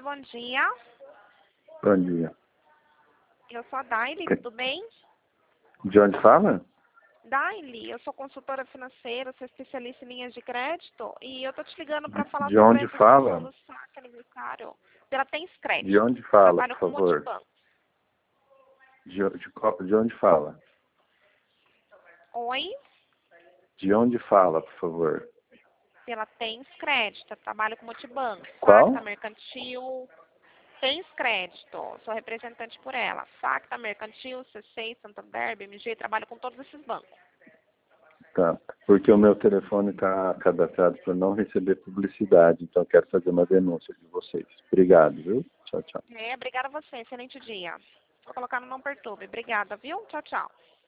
Oi, bom dia. Bom dia. Eu sou a Daily, tudo bem? De onde fala? Daily, eu sou consultora financeira, sou especialista em linhas de crédito e eu tô te ligando para falar De sobre a onde execução fala? do saque aniversário pela Tens De Crédito. onde fala, Trabalho por com favor? multibanco. De onde fala? Oi, De onde fala, por favor? pela Tens Crédito, trabalho com multibanco. Sacta Qual? Mercantil, Tens Crédito, sou representante por ela. Sacta Mercantil, C6, Santander, BMG, trabalho com todos esses bancos. Tá. Porque o meu telefone está cadastrado para não receber publicidade, então eu quero fazer uma denúncia de vocês. Obrigado, viu? Tchau, tchau. Obrigada a você, excelente dia. Vou colocar no Não Perturbe. Obrigada, viu? Tchau, tchau.